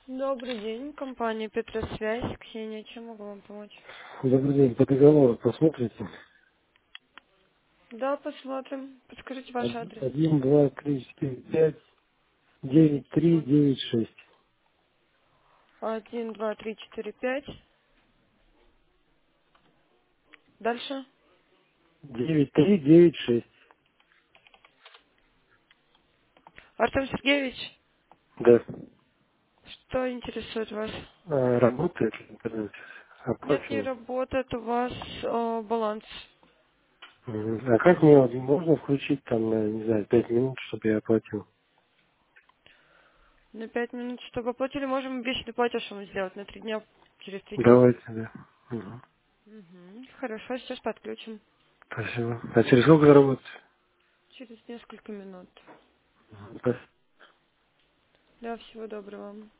Добрый день, компания Петросвязь. Ксения, чем могу вам помочь? Добрый день, по договору посмотрите. Да, посмотрим. Подскажите ваш адрес. 1, 2, 3, 4, 5, 9, 3, Вот. 9, 6. 1, 2, 3, 4, 5. Дальше. 9, 3, 9, 6. Артем Сергеевич, Да. что интересует вас? Работает интернет? Нет, не Оплачиваю. работает у вас баланс. А как мне вот можно включить там, не знаю, 5 минут, чтобы я оплатил? На 5 минут, чтобы оплатили, можем вечный платеж вам сделать на 3 дня, через 3 дня. Давайте, да. Мгм. Угу. Хорошо, сейчас подключим. Спасибо. А через сколько заработать? Через несколько минут. Спасибо. Да, всего доброго.